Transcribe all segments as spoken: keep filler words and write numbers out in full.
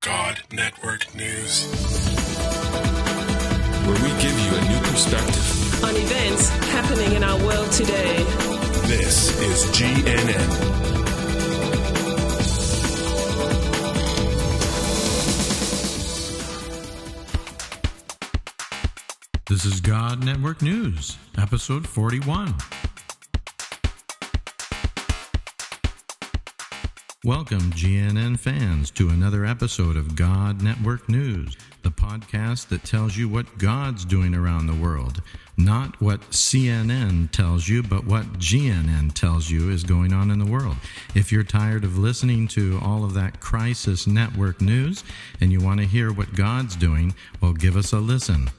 God Network News, where we give you a new perspective on events happening in our world today. This is G N N. This is God Network News, episode forty-one. Welcome, G N N fans, to another episode of God Network News, the podcast that tells you what God's doing around the world. Not what C N N tells you, but what G N N tells you is going on in the world. If you're tired of listening to all of that crisis network news and you want to hear what God's doing, well, give us a listen.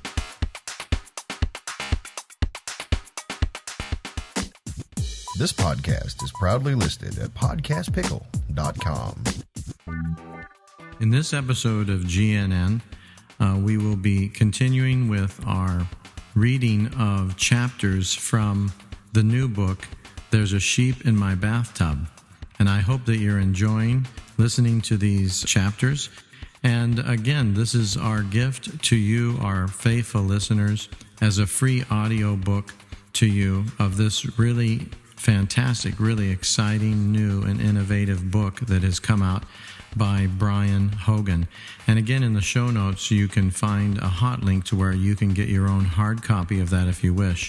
This podcast is proudly listed at podcast pickle dot com. In this episode of G N N, uh, we will be continuing with our reading of chapters from the new book, There's a Sheep in My Bathtub. And I hope that you're enjoying listening to these chapters. And again, this is our gift to you, our faithful listeners, as a free audio book to you of this really fantastic, really exciting, new, and innovative book that has come out by Brian Hogan. And again, in the show notes, you can find a hot link to where you can get your own hard copy of that if you wish.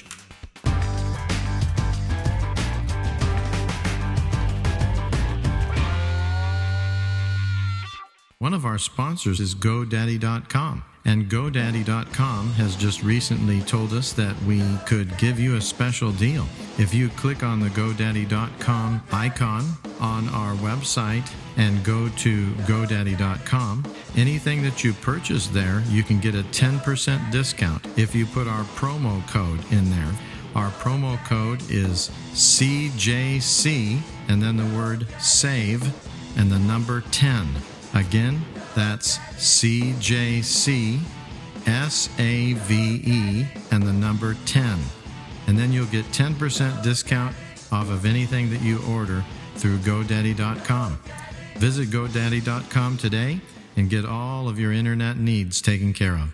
One of our sponsors is GoDaddy dot com. And GoDaddy dot com has just recently told us that we could give you a special deal. If you click on the GoDaddy dot com icon on our website and go to GoDaddy dot com, anything that you purchase there, you can get a ten percent discount if you put our promo code in there. Our promo code is C J C and then the word SAVE and the number ten. Again, that's C J C S A V E and the number ten. And then you'll get ten percent discount off of anything that you order through GoDaddy dot com. Visit GoDaddy dot com today and get all of your internet needs taken care of.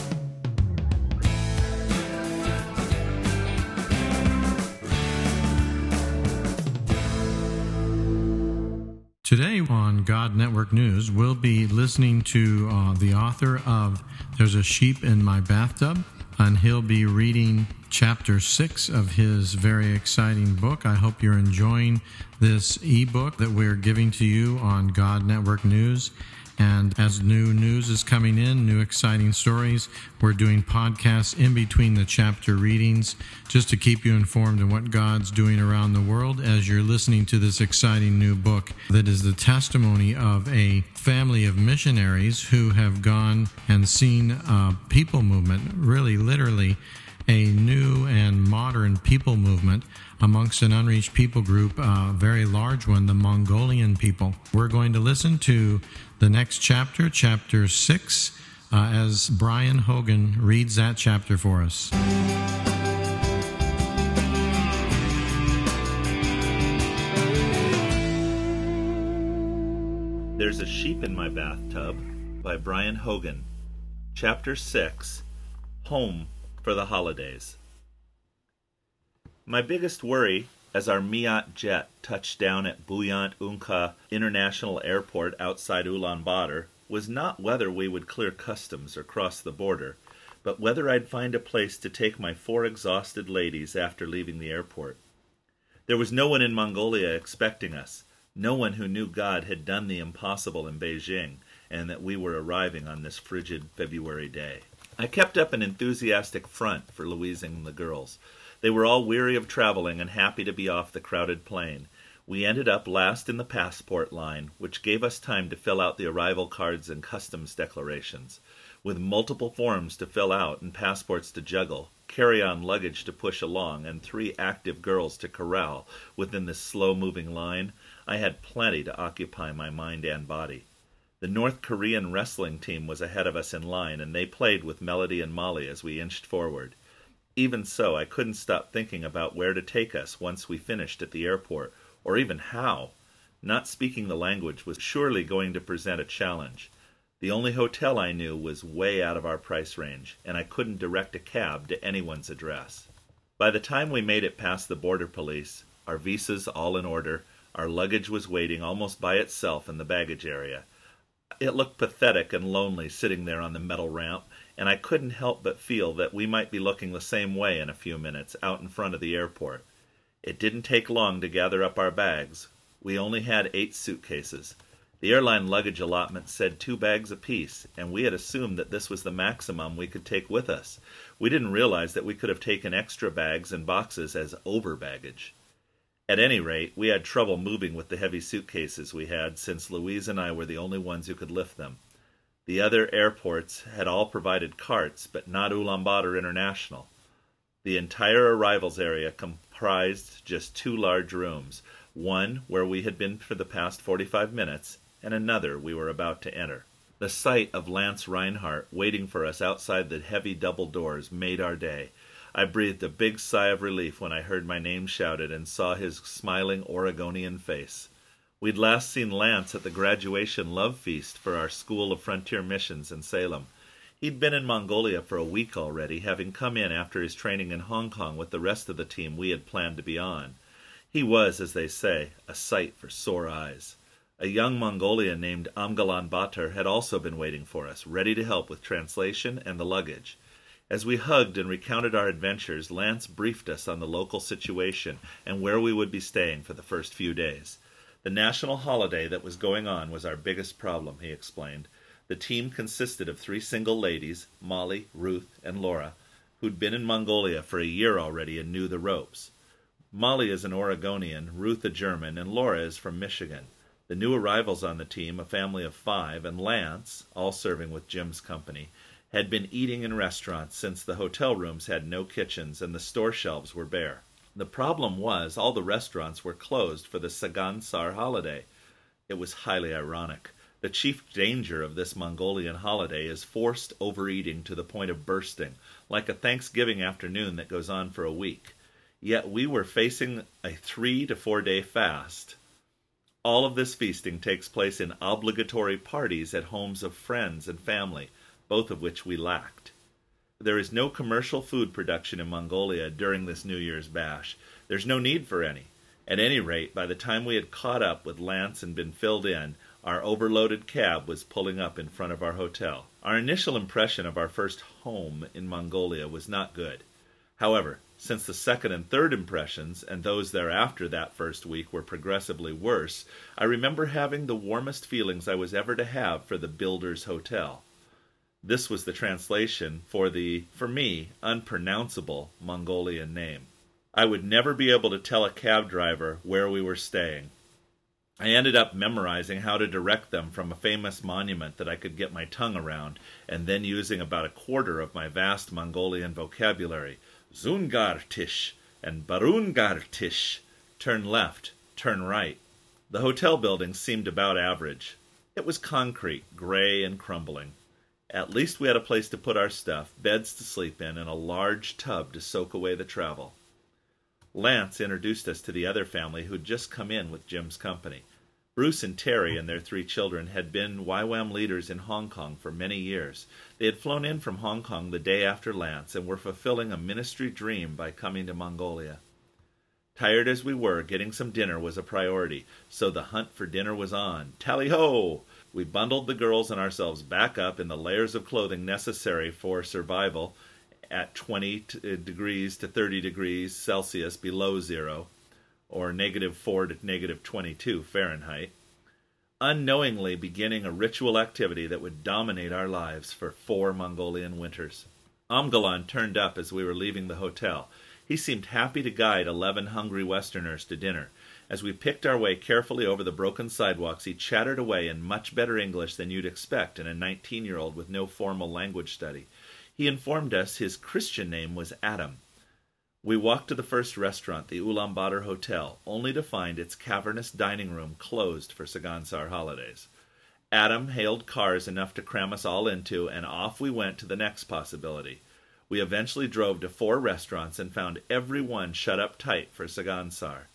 Today on God Network News, we'll be listening to uh, the author of There's a Sheep in My Bathtub, and he'll be reading chapter six of his very exciting book. I hope you're enjoying this ebook that we're giving to you on God Network News. And as new news is coming in, new exciting stories, we're doing podcasts in between the chapter readings just to keep you informed on what God's doing around the world as you're listening to this exciting new book that is the testimony of a family of missionaries who have gone and seen a people movement, really literally a new and modern people movement amongst an unreached people group, a very large one, the Mongolian people. We're going to listen to the next chapter, chapter six, uh, as Brian Hogan reads that chapter for us. There's a Sheep in My Bathtub by Brian Hogan. Chapter six, Home for the Holidays. My biggest worry as our Miat jet touched down at Buyant Unka International Airport outside Ulaanbaatar was not whether we would clear customs or cross the border, but whether I'd find a place to take my four exhausted ladies after leaving the airport. There was no one in Mongolia expecting us, no one who knew God had done the impossible in Beijing, and that we were arriving on this frigid February day. I kept up an enthusiastic front for Louise and the girls. They were all weary of traveling and happy to be off the crowded plane. We ended up last in the passport line, which gave us time to fill out the arrival cards and customs declarations. With multiple forms to fill out and passports to juggle, carry-on luggage to push along, and three active girls to corral within this slow-moving line, I had plenty to occupy my mind and body. The North Korean wrestling team was ahead of us in line, and they played with Melody and Molly as we inched forward. Even so, I couldn't stop thinking about where to take us once we finished at the airport, or even how. Not speaking the language was surely going to present a challenge. The only hotel I knew was way out of our price range, and I couldn't direct a cab to anyone's address. By the time we made it past the border police, our visas all in order, our luggage was waiting almost by itself in the baggage area. It looked pathetic and lonely sitting there on the metal ramp, and I couldn't help but feel that we might be looking the same way in a few minutes out in front of the airport. It didn't take long to gather up our bags. We only had eight suitcases. The airline luggage allotment said two bags apiece, and we had assumed that this was the maximum we could take with us. We didn't realize that we could have taken extra bags and boxes as over baggage. At any rate, we had trouble moving with the heavy suitcases we had, since Louise and I were the only ones who could lift them. The other airports had all provided carts, but not Ulaanbaatar International. The entire arrivals area comprised just two large rooms, one where we had been for the past forty-five minutes, and another we were about to enter. The sight of Lance Reinhardt waiting for us outside the heavy double doors made our day. I breathed a big sigh of relief when I heard my name shouted and saw his smiling Oregonian face. We'd last seen Lance at the graduation love feast for our School of Frontier Missions in Salem. He'd been in Mongolia for a week already, having come in after his training in Hong Kong with the rest of the team we had planned to be on. He was, as they say, a sight for sore eyes. A young Mongolian named Amgalan Batar had also been waiting for us, ready to help with translation and the luggage. As we hugged and recounted our adventures, Lance briefed us on the local situation and where we would be staying for the first few days. The national holiday that was going on was our biggest problem, he explained. The team consisted of three single ladies, Molly, Ruth, and Laura, who'd been in Mongolia for a year already and knew the ropes. Molly is an Oregonian, Ruth a German, and Laura is from Michigan. The new arrivals on the team, a family of five, and Lance, all serving with Jim's company, had been eating in restaurants since the hotel rooms had no kitchens and the store shelves were bare. The problem was all the restaurants were closed for the Sagan Sar holiday. It was highly ironic. The chief danger of this Mongolian holiday is forced overeating to the point of bursting, like a Thanksgiving afternoon that goes on for a week. Yet we were facing a three to four day fast. All of this feasting takes place in obligatory parties at homes of friends and family, both of which we lacked. There is no commercial food production in Mongolia during this New Year's bash. There's no need for any. At any rate, by the time we had caught up with Lance and been filled in, our overloaded cab was pulling up in front of our hotel. Our initial impression of our first home in Mongolia was not good. However, since the second and third impressions, and those thereafter that first week, were progressively worse, I remember having the warmest feelings I was ever to have for the Builder's Hotel. This was the translation for the, for me, unpronounceable Mongolian name. I would never be able to tell a cab driver where we were staying. I ended up memorizing how to direct them from a famous monument that I could get my tongue around, and then using about a quarter of my vast Mongolian vocabulary. Zungartish and Barungartish. Turn left, turn right. The hotel building seemed about average. It was concrete, gray and crumbling. At least we had a place to put our stuff, beds to sleep in, and a large tub to soak away the travel. Lance introduced us to the other family who'd just come in with Jim's company. Bruce and Terry and their three children had been Y WAM leaders in Hong Kong for many years. They had flown in from Hong Kong the day after Lance and were fulfilling a ministry dream by coming to Mongolia. Tired as we were, getting some dinner was a priority, so the hunt for dinner was on. Tally-ho! We bundled the girls and ourselves back up in the layers of clothing necessary for survival at twenty degrees to thirty degrees Celsius below zero, or negative four to negative twenty-two Fahrenheit, unknowingly beginning a ritual activity that would dominate our lives for four Mongolian winters. Amgalan turned up as we were leaving the hotel. He seemed happy to guide eleven hungry Westerners to dinner. As we picked our way carefully over the broken sidewalks, he chattered away in much better English than you'd expect in a nineteen-year-old with no formal language study. He informed us his Christian name was Adam. We walked to the first restaurant, the Ulaanbaatar Hotel, only to find its cavernous dining room closed for Sagan Sar holidays. Adam hailed cars enough to cram us all into, and off we went to the next possibility. We eventually drove to four restaurants and found every one shut up tight for Sagan Sar.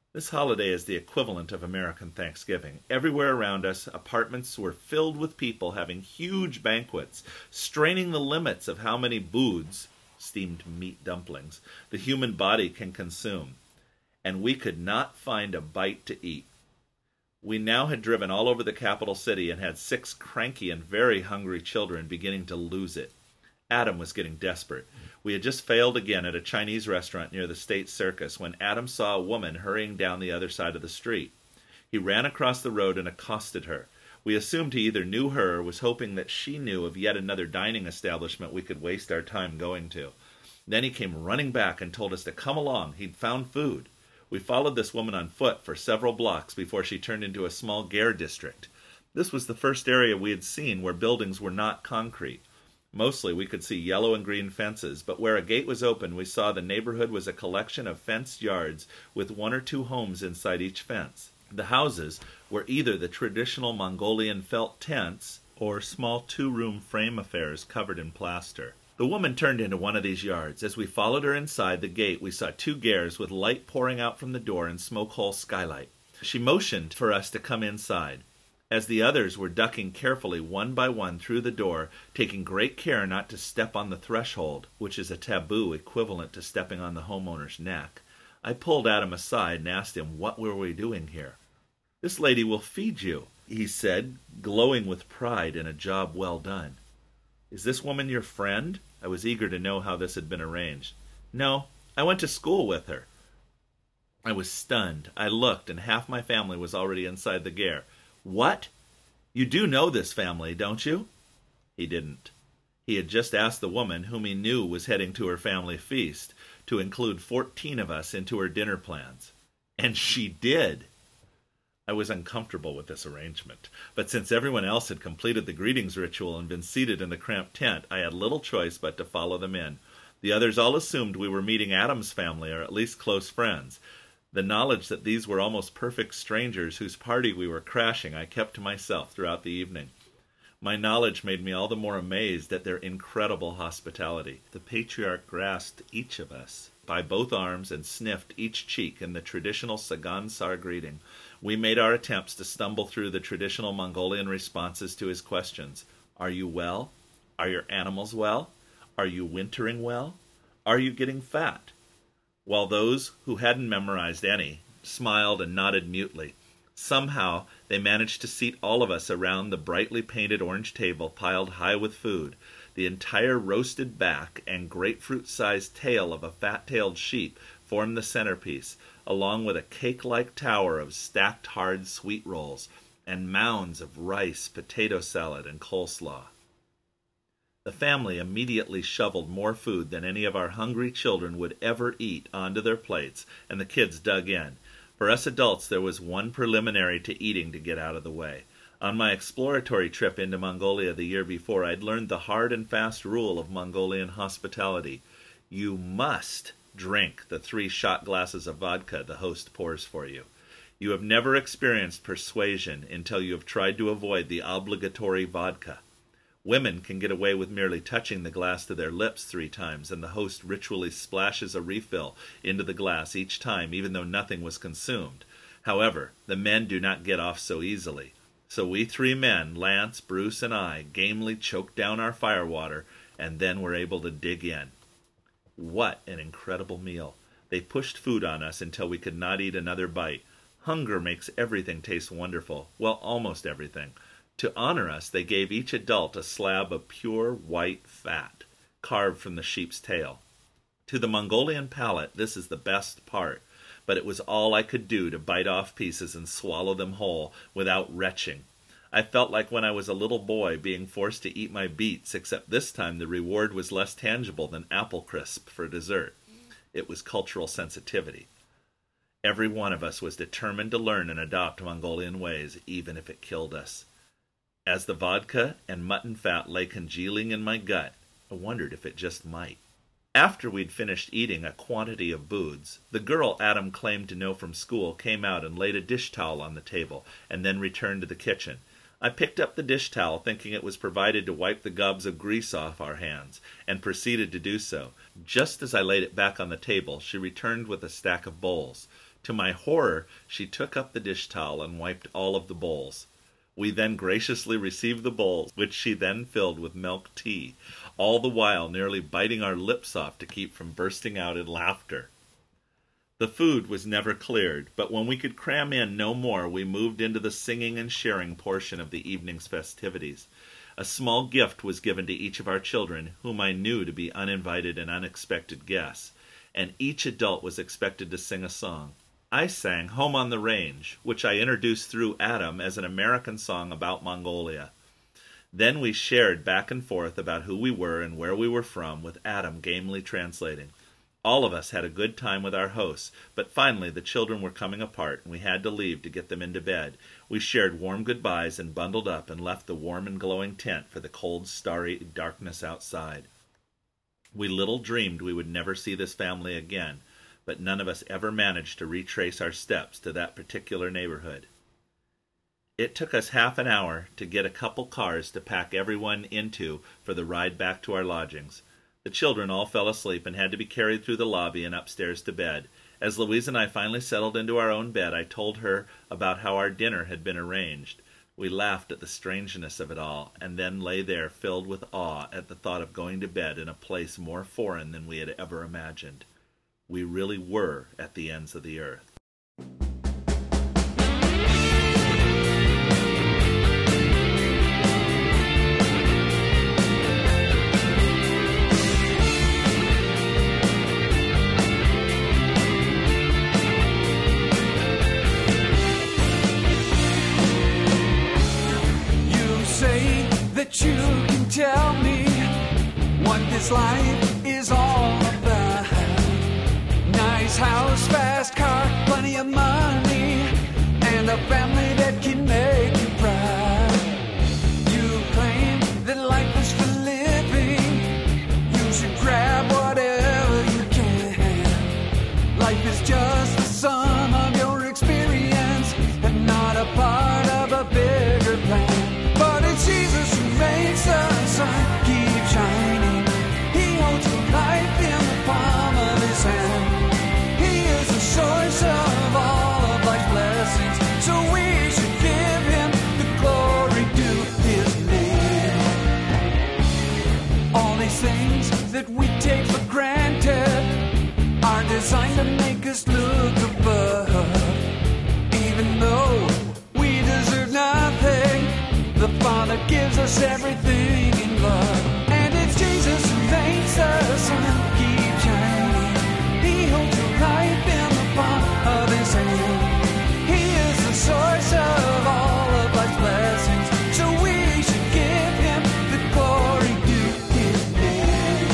This holiday is the equivalent of American Thanksgiving. Everywhere around us, apartments were filled with people having huge banquets, straining the limits of how many booths, steamed meat dumplings, the human body can consume. And we could not find a bite to eat. We now had driven all over the capital city and had six cranky and very hungry children beginning to lose it. Adam was getting desperate. We had just failed again at a Chinese restaurant near the State Circus when Adam saw a woman hurrying down the other side of the street. He ran across the road and accosted her. We assumed he either knew her or was hoping that she knew of yet another dining establishment we could waste our time going to. Then he came running back and told us to come along. He'd found food. We followed this woman on foot for several blocks before she turned into a small Gare district. This was the first area we had seen where buildings were not concrete. Mostly we could see yellow and green fences, but where a gate was open we saw the neighborhood was a collection of fenced yards with one or two homes inside each fence. The houses were either the traditional Mongolian felt tents or small two-room frame affairs covered in plaster. The woman turned into one of these yards. As we followed her inside the gate, we saw two Gares with light pouring out from the door and smoke hole skylight. She motioned for us to come inside. As the others were ducking carefully one by one through the door, taking great care not to step on the threshold, which is a taboo equivalent to stepping on the homeowner's neck, I pulled Adam aside and asked him what were we doing here. "This lady will feed you," he said, glowing with pride in a job well done. "Is this woman your friend?" I was eager to know how this had been arranged. "No, I went to school with her." I was stunned. I looked, and half my family was already inside the Gare. "What? You do know this family, don't you?" He didn't. He had just asked the woman, whom he knew was heading to her family feast, to include fourteen of us into her dinner plans. And she did. I was uncomfortable with this arrangement, but since everyone else had completed the greetings ritual and been seated in the cramped tent, I had little choice but to follow them in. The others all assumed we were meeting Adam's family, or at least close friends. The knowledge that these were almost perfect strangers whose party we were crashing I kept to myself throughout the evening. My knowledge made me all the more amazed at their incredible hospitality. The patriarch grasped each of us by both arms and sniffed each cheek in the traditional Sagan Sar greeting. We made our attempts to stumble through the traditional Mongolian responses to his questions. Are you well? Are your animals well? Are you wintering well? Are you getting fat? While those who hadn't memorized any smiled and nodded mutely. Somehow they managed to seat all of us around the brightly painted orange table piled high with food. The entire roasted back and grapefruit-sized tail of a fat-tailed sheep formed the centerpiece, along with a cake-like tower of stacked hard sweet rolls and mounds of rice, potato salad, and coleslaw. The family immediately shoveled more food than any of our hungry children would ever eat onto their plates, and the kids dug in. For us adults, there was one preliminary to eating to get out of the way. On my exploratory trip into Mongolia the year before, I'd learned the hard and fast rule of Mongolian hospitality. You must drink the three shot glasses of vodka the host pours for you. You have never experienced persuasion until you have tried to avoid the obligatory vodka. Women can get away with merely touching the glass to their lips three times, and the host ritually splashes a refill into the glass each time, even though nothing was consumed. However, the men do not get off so easily. So we three men, Lance, Bruce, and I, gamely choked down our firewater, and then were able to dig in. What an incredible meal. They pushed food on us until we could not eat another bite. Hunger makes everything taste wonderful. Well, almost everything. To honor us, they gave each adult a slab of pure white fat, carved from the sheep's tail. To the Mongolian palate, this is the best part, but it was all I could do to bite off pieces and swallow them whole without retching. I felt like when I was a little boy being forced to eat my beets, except this time the reward was less tangible than apple crisp for dessert. It was cultural sensitivity. Every one of us was determined to learn and adopt Mongolian ways, even if it killed us. As the vodka and mutton fat lay congealing in my gut, I wondered if it just might. After we'd finished eating a quantity of booze, the girl Adam claimed to know from school came out and laid a dish towel on the table, and then returned to the kitchen. I picked up the dish towel, thinking it was provided to wipe the gobs of grease off our hands, and proceeded to do so. Just as I laid it back on the table, she returned with a stack of bowls. To my horror, she took up the dish towel and wiped all of the bowls. We then graciously received the bowls, which she then filled with milk tea, all the while nearly biting our lips off to keep from bursting out in laughter. The food was never cleared, but when we could cram in no more, we moved into the singing and sharing portion of the evening's festivities. A small gift was given to each of our children, whom I knew to be uninvited and unexpected guests, and each adult was expected to sing a song. I sang Home on the Range, which I introduced through Adam as an American song about Mongolia. Then we shared back and forth about who we were and where we were from, with Adam gamely translating. All of us had a good time with our hosts, but finally the children were coming apart, and we had to leave to get them into bed. We shared warm goodbyes and bundled up and left the warm and glowing tent for the cold, starry darkness outside. We little dreamed we would never see this family again, but none of us ever managed to retrace our steps to that particular neighborhood. It took us half an hour to get a couple cars to pack everyone into for the ride back to our lodgings. The children all fell asleep and had to be carried through the lobby and upstairs to bed. As Louise and I finally settled into our own bed, I told her about how our dinner had been arranged. We laughed at the strangeness of it all, and then lay there filled with awe at the thought of going to bed in a place more foreign than we had ever imagined. We really were at the ends of the earth. You can tell me what this life is all about. Nice house, fast car, plenty of money, and a family that can make you proud. You claim that life is for living. You should grab whatever you can. Life is just the sum of your experience and not a part of a bigger plan. But it's Jesus who makes the sun keep shining. He holds your life in the palm of his hand. He is the source of all of life's blessings, so we should give him the glory due his name. All these things that we take for granted are designed to make us look above. Even though we deserve nothing, the Father gives us everything in love. And it's Jesus who makes the sun keep shining. He holds your life in the palm of his hand. He is the source of all of life's blessings, so we should give him the glory due his name.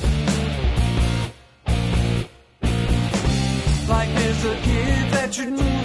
Life is a gift that should